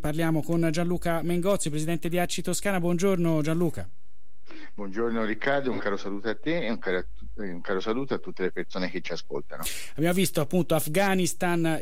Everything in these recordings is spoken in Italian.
parliamo con Gianluca Mengozzi, presidente di ACI Toscana. Buongiorno Gianluca. Buongiorno Riccardo, un caro saluto a te e un caro saluto a tutte le persone che ci ascoltano. Abbiamo visto appunto Afghanistan,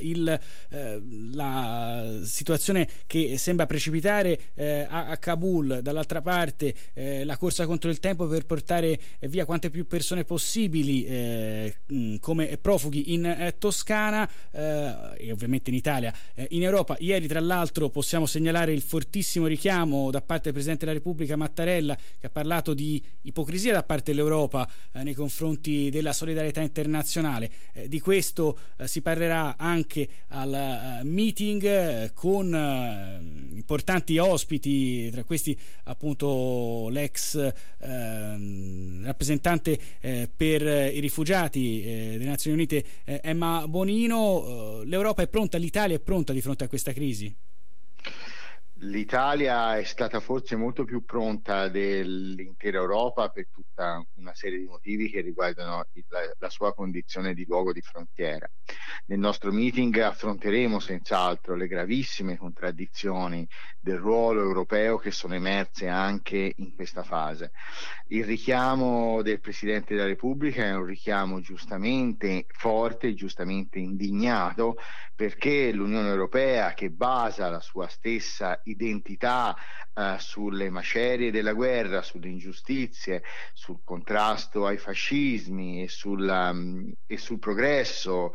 la situazione che sembra precipitare a Kabul, dall'altra parte la corsa contro il tempo per portare via quante più persone possibili come profughi in Toscana e ovviamente in Italia, in Europa. Ieri tra l'altro possiamo segnalare il fortissimo richiamo da parte del Presidente della Repubblica Mattarella, che ha parlato di ipocrisia da parte dell'Europa nei confronti della solidarietà internazionale. Di questo si parlerà anche al meeting con importanti ospiti, tra questi appunto l'ex rappresentante per i rifugiati delle Nazioni Unite Emma Bonino. L'Europa è pronta, l'Italia è pronta di fronte a questa crisi? L'Italia è stata forse molto più pronta dell'intera Europa per tutta una serie di motivi che riguardano la sua condizione di luogo di frontiera. Nel nostro meeting affronteremo senz'altro le gravissime contraddizioni del ruolo europeo che sono emerse anche in questa fase. Il richiamo del Presidente della Repubblica è un richiamo giustamente forte, giustamente indignato, perché l'Unione Europea, che basa la sua stessa identità sulle macerie della guerra, sulle ingiustizie, sul contrasto ai fascismi e sul progresso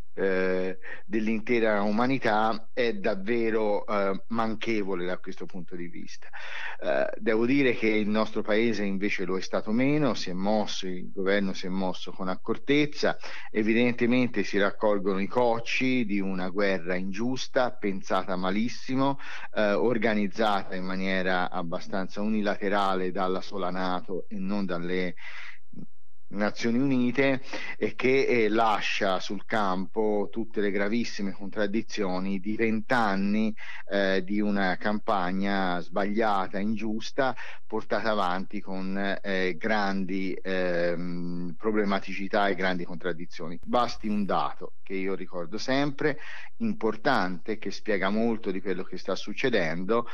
dell'intera umanità, è davvero manchevole da questo punto di vista. Devo dire che il nostro paese invece lo è stato meno, si è mosso, il governo si è mosso con accortezza. Evidentemente si raccolgono i cocci di una guerra ingiusta, pensata malissimo, organizzata in maniera abbastanza unilaterale dalla sola NATO e non dalle Nazioni Unite, e che lascia sul campo tutte le gravissime contraddizioni di 20 anni di una campagna sbagliata, ingiusta, portata avanti con grandi problematicità e grandi contraddizioni. Basti un dato che io ricordo sempre, importante, che spiega molto di quello che sta succedendo,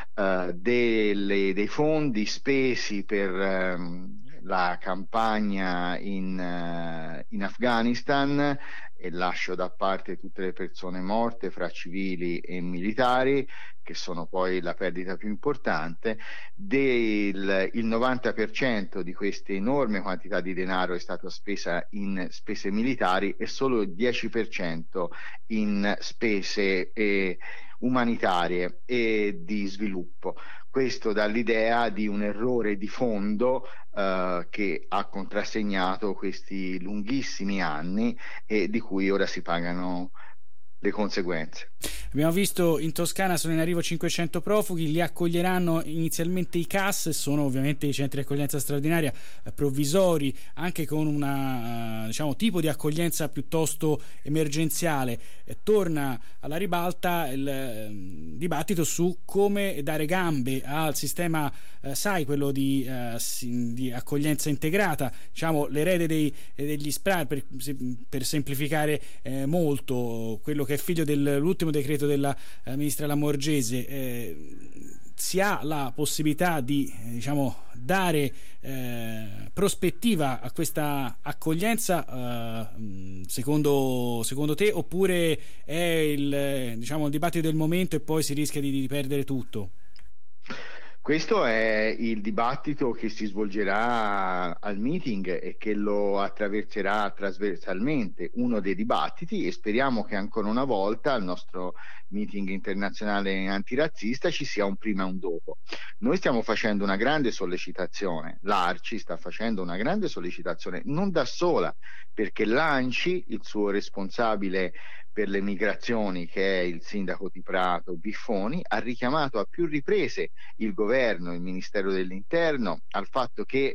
dei fondi spesi per la campagna in Afghanistan, e lascio da parte tutte le persone morte fra civili e militari, che sono poi la perdita più importante. Il 90% di questa enorme quantità di denaro è stata spesa in spese militari e solo il 10% in spese umanitarie e di sviluppo. Questo dà l'idea di un errore di fondo che ha contrassegnato questi lunghissimi anni e di cui ora si pagano le conseguenze. Abbiamo visto in Toscana sono in arrivo 500 profughi, li accoglieranno inizialmente i CAS, sono ovviamente i centri di accoglienza straordinaria provvisori, anche con una tipo di accoglienza piuttosto emergenziale. Torna alla ribalta il dibattito su come dare gambe al sistema SAI, quello di accoglienza integrata, l'erede degli SPRAR, per semplificare molto, quello che è figlio dell'ultimo decreto della ministra Lamorgese. Si ha la possibilità di dare prospettiva a questa accoglienza secondo te, oppure è il dibattito del momento e poi si rischia di perdere tutto? Questo è il dibattito che si svolgerà al meeting e che lo attraverserà trasversalmente, uno dei dibattiti, e speriamo che ancora una volta al nostro meeting internazionale antirazzista ci sia un prima e un dopo. Noi stiamo facendo una grande sollecitazione, l'ARCI sta facendo una grande sollecitazione, non da sola, perché l'ANCI, il suo responsabile per le migrazioni, che è il sindaco di Prato Biffoni, ha richiamato a più riprese il governo, il Ministero dell'Interno, al fatto che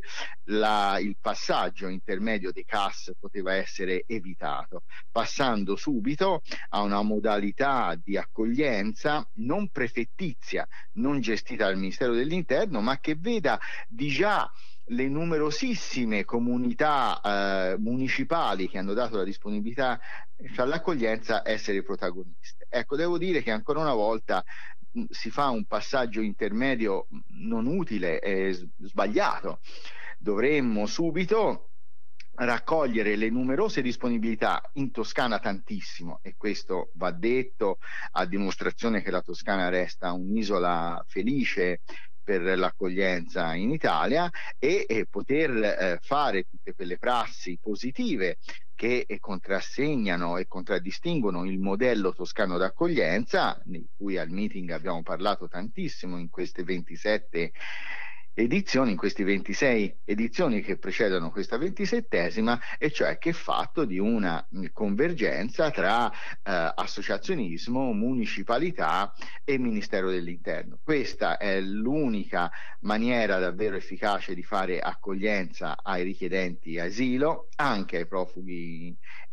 il passaggio intermedio dei CAS poteva essere evitato, passando subito a una modalità di accoglienza non prefettizia, non gestita dal Ministero dell'Interno, ma che veda di già le numerosissime comunità municipali che hanno dato la disponibilità all'accoglienza essere protagoniste. Ecco, devo dire che ancora una volta si fa un passaggio intermedio non utile e sbagliato. Dovremmo subito raccogliere le numerose disponibilità, in Toscana tantissimo, e questo va detto a dimostrazione che la Toscana resta un'isola felice per l'accoglienza in Italia, e poter fare tutte quelle prassi positive che contrassegnano e contraddistinguono il modello toscano d'accoglienza, di cui al meeting abbiamo parlato tantissimo in queste 27 edizioni, in queste 26 edizioni che precedono questa 27esima, e cioè che è fatto di una convergenza tra associazionismo, municipalità e Ministero dell'Interno. Questa è l'unica maniera davvero efficace di fare accoglienza ai richiedenti asilo, anche ai profughi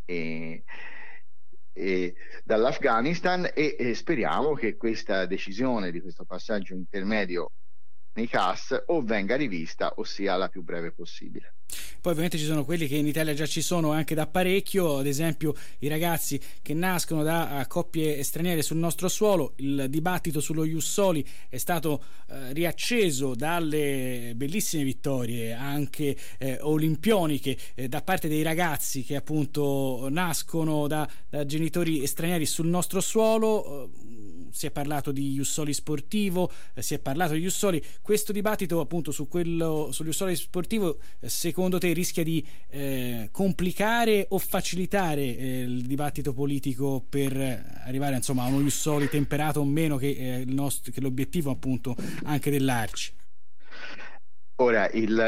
dall'Afghanistan, e speriamo che questa decisione di questo passaggio intermedio nei CAS o venga rivista o sia la più breve possibile. Poi ovviamente ci sono quelli che in Italia già ci sono anche da parecchio, ad esempio i ragazzi che nascono da coppie straniere sul nostro suolo. Il dibattito sullo Ius Soli è stato riacceso dalle bellissime vittorie anche olimpioniche da parte dei ragazzi che appunto nascono da genitori stranieri sul nostro suolo. Si è parlato di Ius Soli sportivo, si è parlato di Ius Soli. Questo dibattito appunto sugli Ius Soli sportivo, secondo te rischia di complicare o facilitare il dibattito politico per arrivare insomma a uno Ius Soli temperato o meno, che che l'obiettivo appunto anche dell'Arci? Ora,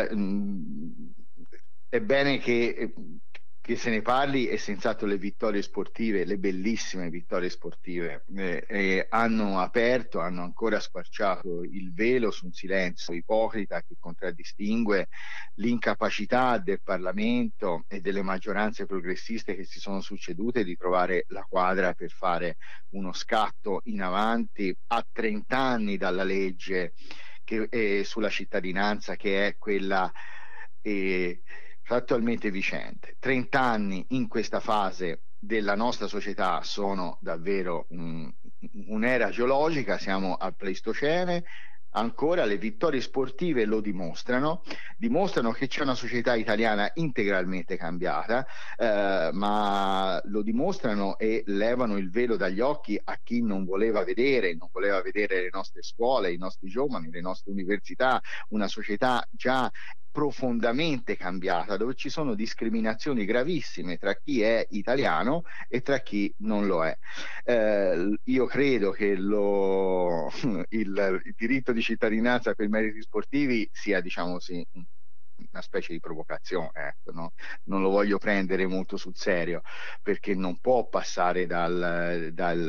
è bene che se ne parli, e senz'altro le vittorie sportive, le bellissime vittorie sportive, hanno ancora squarciato il velo su un silenzio ipocrita che contraddistingue l'incapacità del Parlamento e delle maggioranze progressiste che si sono succedute di trovare la quadra per fare uno scatto in avanti a 30 anni dalla legge sulla cittadinanza, che è quella attualmente vigente. 30 anni in questa fase della nostra società sono davvero un'era geologica, siamo al Pleistocene. Ancora le vittorie sportive lo dimostrano che c'è una società italiana integralmente cambiata, ma lo dimostrano e levano il velo dagli occhi a chi non voleva vedere le nostre scuole, i nostri giovani, le nostre università, una società già profondamente cambiata, dove ci sono discriminazioni gravissime tra chi è italiano e tra chi non lo è. Io credo che il diritto di cittadinanza per meriti sportivi sia, diciamo così, una specie di provocazione, ecco, no? Non lo voglio prendere molto sul serio, perché non può passare dal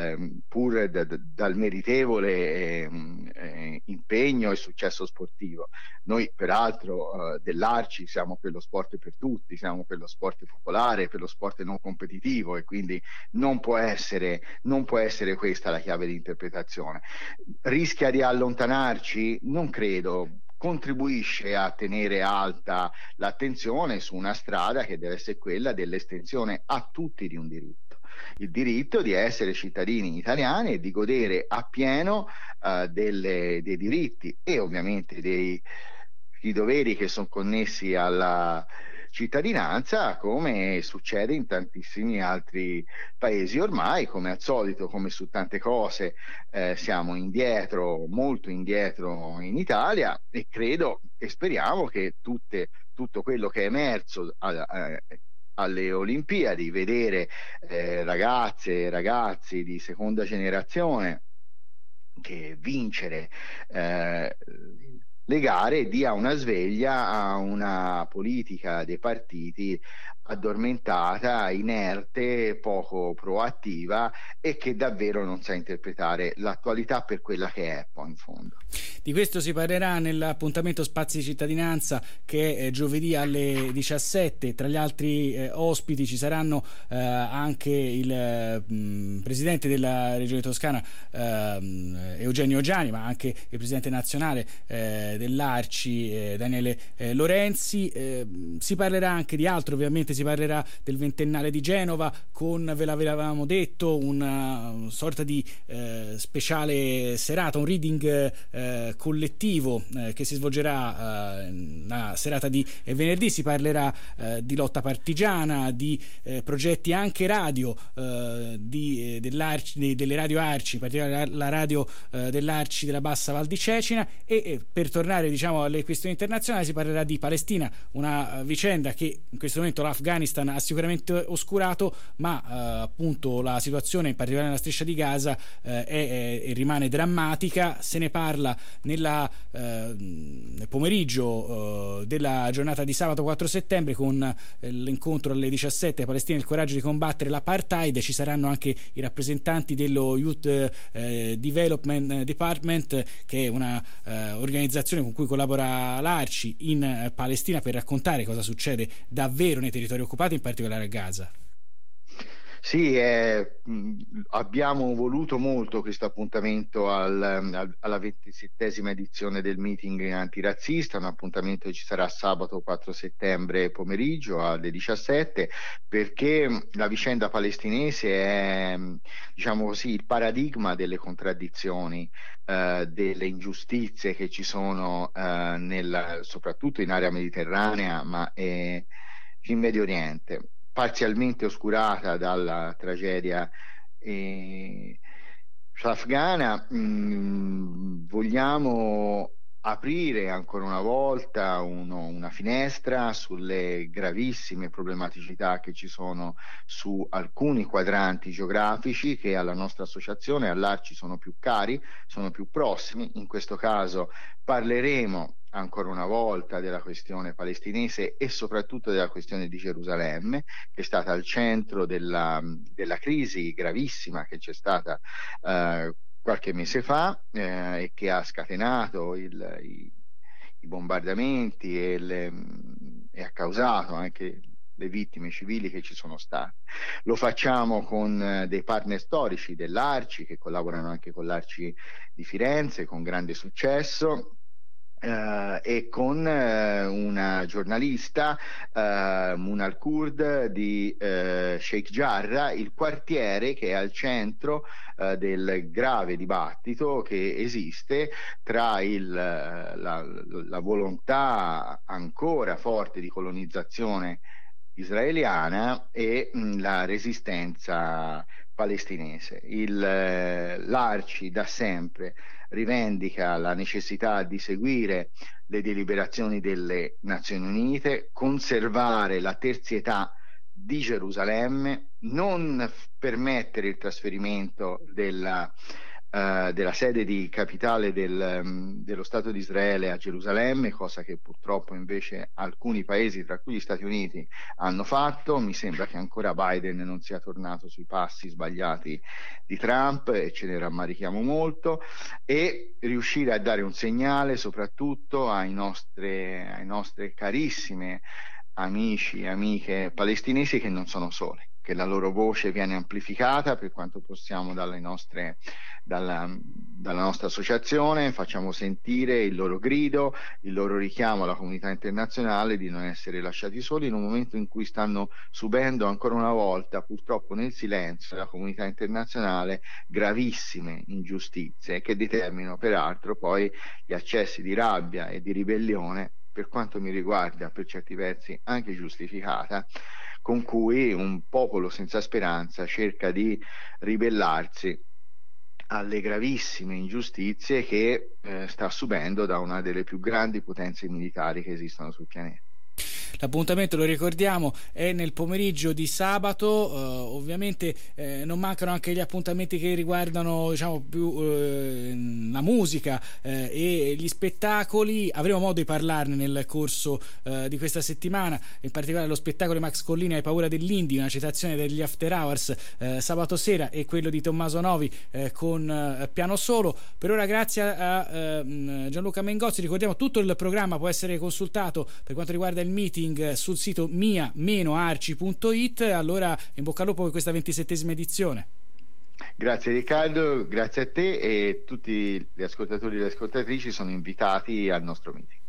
meritevole impegno e successo sportivo. Noi peraltro dell'Arci siamo per lo sport per tutti, siamo per lo sport popolare, per lo sport non competitivo, e quindi non può essere questa la chiave di interpretazione. Rischia di allontanarci? Non credo. Contribuisce a tenere alta l'attenzione su una strada che deve essere quella dell'estensione a tutti di un diritto, il diritto di essere cittadini italiani e di godere appieno dei diritti e ovviamente dei doveri che sono connessi alla cittadinanza, come succede in tantissimi altri paesi ormai. Come al solito, come su tante cose, siamo indietro, molto indietro in Italia, e credo e speriamo che tutto quello che è emerso alle Olimpiadi, vedere ragazze e ragazzi di seconda generazione che vincere le gare, dia una sveglia a una politica dei partiti addormentata, inerte, poco proattiva, e che davvero non sa interpretare l'attualità per quella che è poi in fondo. Di questo si parlerà nell'appuntamento Spazi di Cittadinanza, che è giovedì alle 17. Tra gli altri ospiti ci saranno anche il presidente della Regione Toscana Eugenio Giani, ma anche il presidente nazionale dell'Arci, Daniele Lorenzi. Si parlerà anche di altro, ovviamente si parlerà del ventennale di Genova con, ve l'avevamo detto, una sorta di speciale serata, un reading collettivo che si svolgerà la serata di venerdì. Si parlerà di lotta partigiana, di progetti anche radio, delle radio Arci, in particolare la radio dell'Arci della Bassa Val di Cecina, e per tornare alle questioni internazionali si parlerà di Palestina, una vicenda che in questo momento l'Afghanistan ha sicuramente oscurato, ma appunto la situazione in particolare nella striscia di Gaza rimane drammatica. Se ne parla nel pomeriggio della giornata di sabato 4 settembre con l'incontro alle 17, Palestina, il coraggio di combattere l'apartheid. Ci saranno anche i rappresentanti dello Youth Development Department, che è una organizzazione con cui collabora l'Arci in Palestina, per raccontare cosa succede davvero nei territori occupati, in particolare a Gaza. Sì, abbiamo voluto molto questo appuntamento alla 27esima edizione del meeting antirazzista, un appuntamento che ci sarà sabato 4 settembre pomeriggio alle 17, perché la vicenda palestinese è, diciamo così, il paradigma delle contraddizioni, delle ingiustizie che ci sono soprattutto in area mediterranea, ma in Medio Oriente, parzialmente oscurata dalla tragedia afghana. Vogliamo aprire ancora una volta una finestra sulle gravissime problematicità che ci sono su alcuni quadranti geografici che alla nostra associazione, all'Arci, sono più cari, sono più prossimi. In questo caso parleremo ancora una volta della questione palestinese e soprattutto della questione di Gerusalemme, che è stata al centro della crisi gravissima che c'è stata qualche mese fa e che ha scatenato i bombardamenti e ha causato anche le vittime civili che ci sono state. Lo facciamo con dei partner storici dell'Arci, che collaborano anche con l'Arci di Firenze con grande successo, e con una giornalista, Munal Kurd, di Sheikh Jarrah, il quartiere che è al centro del grave dibattito che esiste tra la volontà ancora forte di colonizzazione israeliana e la resistenza palestinese. L'Arci da sempre rivendica la necessità di seguire le deliberazioni delle Nazioni Unite, conservare la terzietà di Gerusalemme, non permettere il trasferimento della sede di capitale dello Stato di Israele a Gerusalemme, cosa che purtroppo invece alcuni paesi, tra cui gli Stati Uniti, hanno fatto. Mi sembra che ancora Biden non sia tornato sui passi sbagliati di Trump e ce ne rammarichiamo molto, e riuscire a dare un segnale soprattutto ai nostre carissime amici e amiche palestinesi che non sono soli, che la loro voce viene amplificata per quanto possiamo dalla nostra associazione. Facciamo sentire il loro grido, il loro richiamo alla comunità internazionale di non essere lasciati soli in un momento in cui stanno subendo ancora una volta, purtroppo nel silenzio della comunità internazionale, gravissime ingiustizie che determinano peraltro poi gli accessi di rabbia e di ribellione, per quanto mi riguarda per certi versi anche giustificata, con cui un popolo senza speranza cerca di ribellarsi alle gravissime ingiustizie che sta subendo da una delle più grandi potenze militari che esistono sul pianeta. L'appuntamento, lo ricordiamo, è nel pomeriggio di sabato. Ovviamente non mancano anche gli appuntamenti che riguardano, diciamo, più la musica e gli spettacoli. Avremo modo di parlarne nel corso di questa settimana, in particolare lo spettacolo di Max Collina, Hai paura dell'Indy, una citazione degli After Hours sabato sera, e quello di Tommaso Novi con piano solo. Per ora grazie a Gianluca Mengozzi. Ricordiamo, tutto il programma può essere consultato per quanto riguarda il meeting sul sito mia-arci.it. Allora, in bocca al lupo per questa 27esima edizione. Grazie Riccardo, grazie a te, e tutti gli ascoltatori e le ascoltatrici sono invitati al nostro meeting.